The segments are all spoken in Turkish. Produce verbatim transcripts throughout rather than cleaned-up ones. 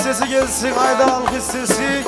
sesi gelsin, haydi alkış sesi.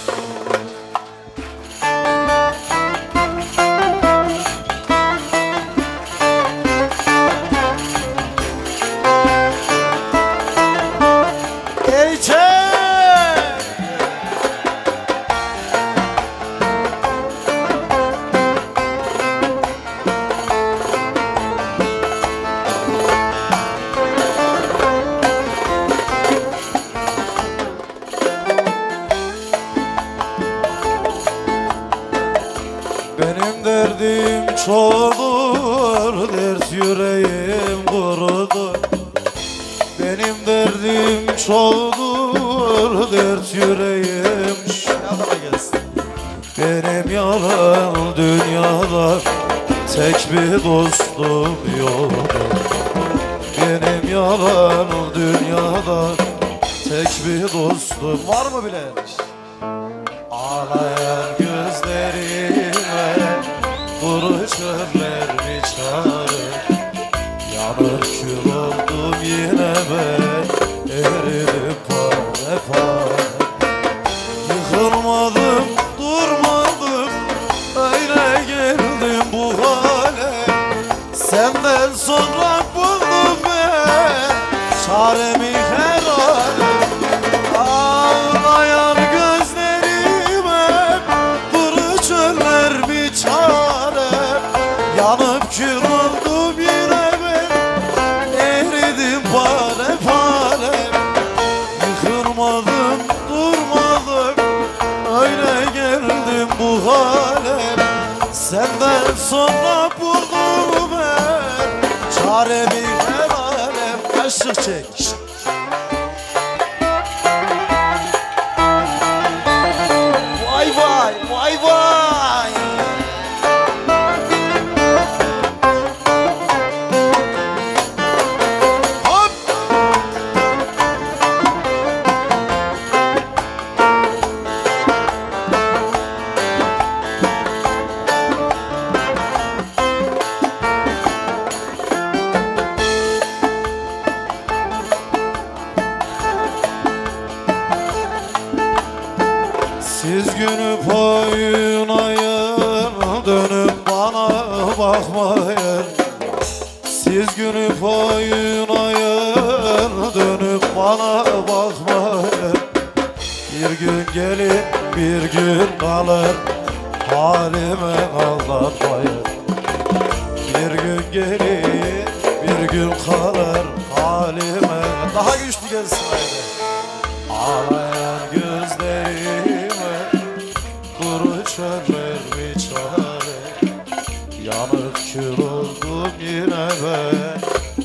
Benim derdim çoğdur, dert yüreğim kurudur. Benim derdim çoğdur, dert yüreğim. Benim yalan dünyada tek bir dostum yok. Benim yalan dünyada tek bir dostum. Var mı bile? Ağlayan gözlerime kuru çöller mi çağırır? Yanır kül oldum yine ben, eridim pare pare. Yıkılmadım, durmadım, öyle geldim bu hale. Senden sonra buldum ben çaremi herhalde. Ağlayan gözlerime kuru çöller mi çare? Yanıp kül oldum yine ben, eridim pare pare. Yıkılmadım, durmadım, öyle geldim bu hale. Senden sonra buldum ben çaremi her alem. Kaşık çek. Vay vay, vay vay. Hop. Siz günüp oynayın, dönüp bana bakmayın. Siz günüp oynayın, dönüp bana bakmayın. Bir gün gelir, bir gün kalır, halime aldanmayın. Bir gün gelir, bir gün kalır, halime. Daha güçlü gelsin haydi. Ağlayan gözlerime kuru çöller mi çare? Yanıp kül oldum yine ben.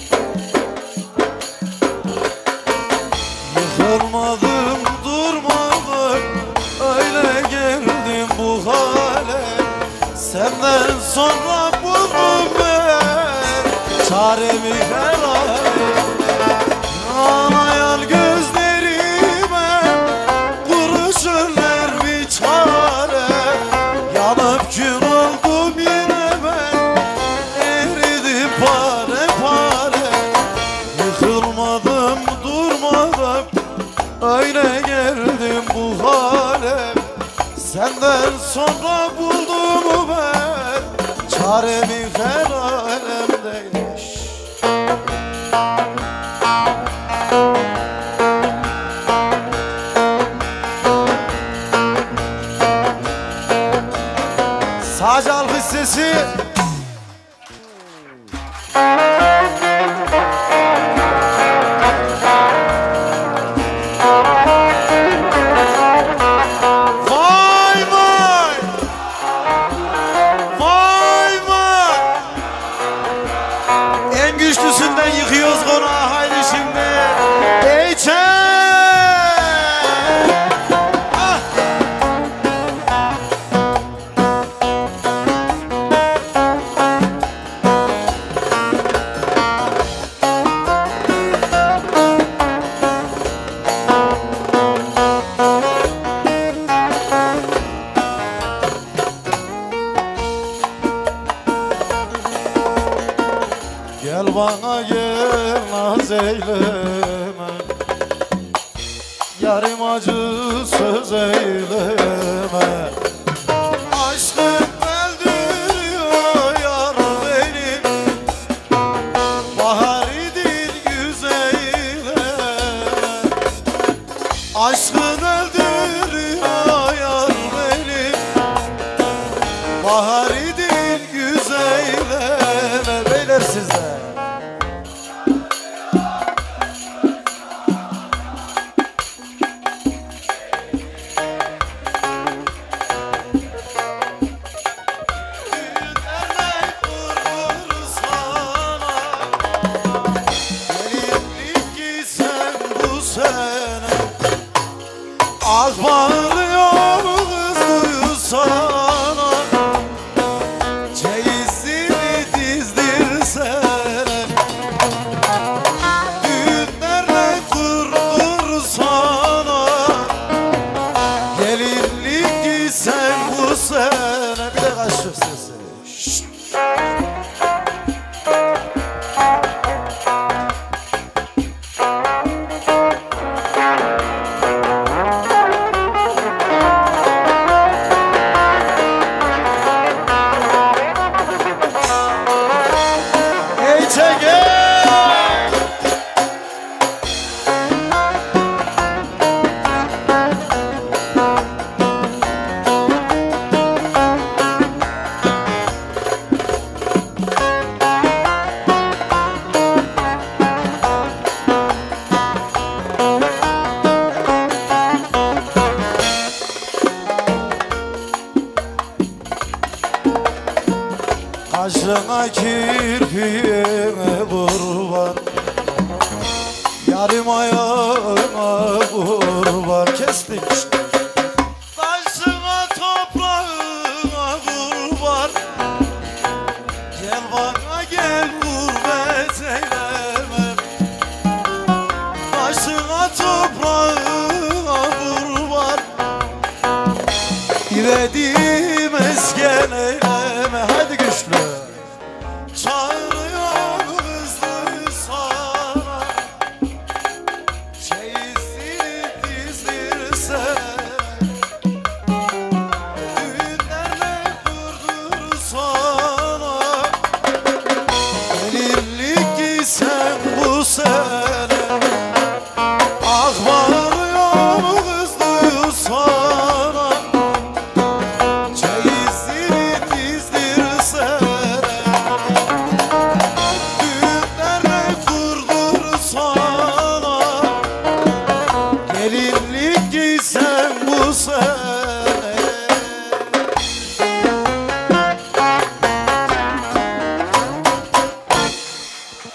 Yıkılmadım, durmadım, öyle geldim bu hale. Senden sonra buldum ben çaremi herhalde. Ağlayan gözlerime kuru çöller mi çare? Yanıp kül oldum yine ben, eridim pare pare. Yıkılmadım, durmadım, öyle geldim bu hale. Senden sonra buldum ben çaremi her alemdeymiş. Sadece alkış sesi. Vay vay. Vay vay. En güçlüsünden yıkıyoruz konağı, haydi şimdi. Eyçen. Gel bana gel naz eyleme, Yarim acı söz eyleme. Aşkım öldürüyor yar benim. Bahar idin güzeyle. Aşkın öldürüyor yar benim. Bahar idin güzeyle. Beyler sizde. Az bağırıyor kız duysana. Çeyizini dizdirsene. Düğünlerle kurdursana. Gelinlik giysen bu sene. Bir de kaç şu sesi. Şşt. Kaşına kirpiğine kurban. Yarım ayağına kurban. Kestik. Taşına toprağına kurban. Gel bana gel gurbet eyleme. Taşına toprağına kurban. İvediğim esken eyleme. Hadi güçlü.